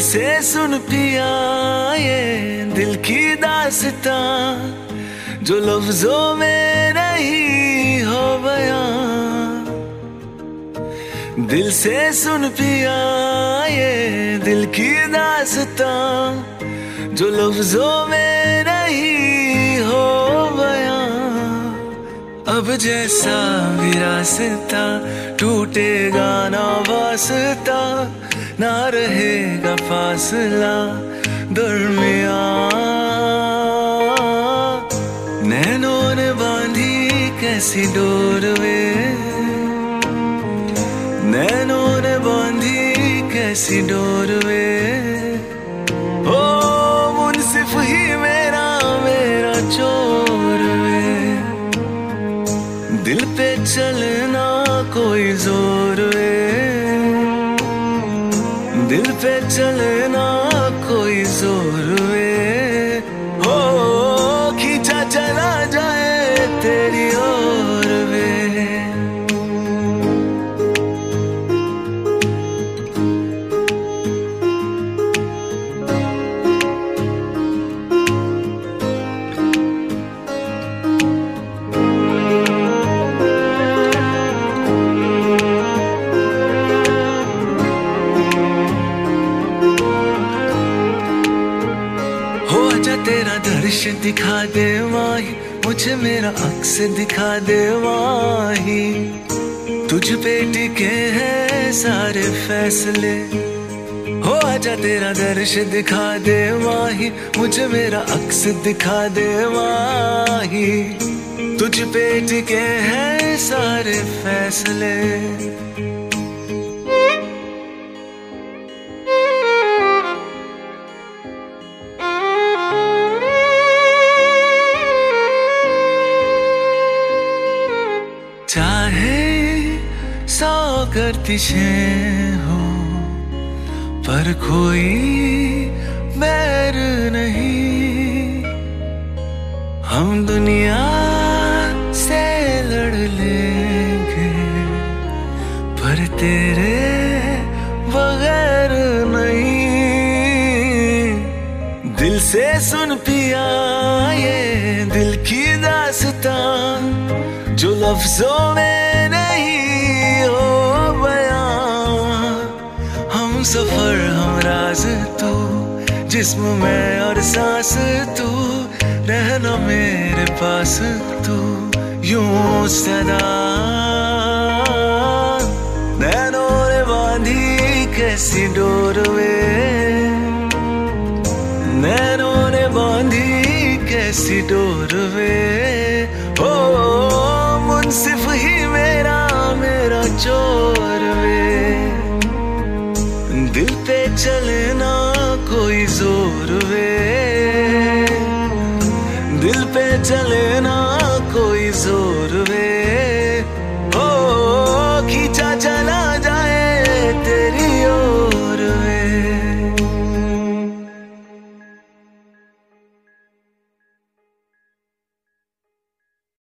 से सुन पिया ये दिल की दास्तां, जो लफ्जों में नहीं हो बयां। दिल से सुन पिया ये दिल की दास्तां, जो लफ्जों में नहीं हो बयां। अब जैसा भी रास्ता टूटेगा ना वास्ता, ना रहेगा फासला दरमियां। नैनों ने बांधी कैसी डोर वे, नैनों ने बांधी कैसी डोर वे। ओ मुनसिफ ही मेरा मेरा चोर वे। दिल पे चलना कोई जोर वे, दिल पे चलना कोई जोर वे। हो खींचा चला जाए तेरी ओर वे। तेरा दर्श दिखा दे माही, मुझे मेरा अक्स दिखा दे माही। तुझ पे टिके हैं सारे फैसले, हो आजा तेरा दर्श दिखा दे माही, मुझे मेरा अक्स दिखा दे माही। तुझ पे टिके हैं सारे फैसले। चाहे 100 गर्दिशें हो, पर कोई बैर नहीं। हम दुनिया से लड़ लेंगे, पर तेरे बगैर नहीं। दिल से सुन पिया ये दिल की दास्तां, जो लफ्जों में नहीं हो बयां। हम सफर हम राज तू, जिस्म में और सांस तू, रहना मेरे पास तू यूं सदा। नैनों ने बांधी कैसी डोर वे, नैनों ने बांधी कैसी डोर वे। ओ मुनसिफ ही मेरा मेरा चोर वे। दिल पे चलना कोई जोर वे, दिल पे चलना कोई जोर